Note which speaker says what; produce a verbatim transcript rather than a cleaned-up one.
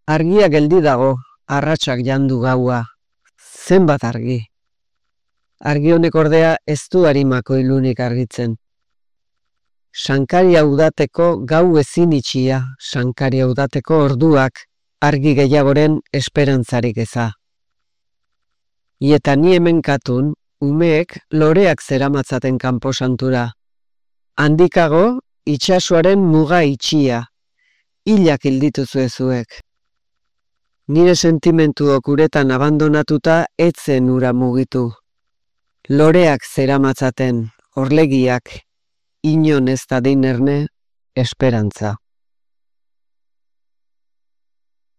Speaker 1: Argia geldi dago, arratsak jandu gaua. Zenbat argi. Argi honek ordea ez du arimako ilunik argitzen. Sankaria udateko gau ezin itxia, sankaria udateko orduak, argi gehiagoren esperantzarik eza. Ieta ni hemen katun, umeek loreak zeramatzaten kanposantura. Handikago, itxasuaren muga itxia, hilak hildituzue zuek. Nire sentimentuok uretan abandonatuta etzen ura mugitu. Loreak zeramatzaten, orlegiak, inon ez dadin erne, esperantza.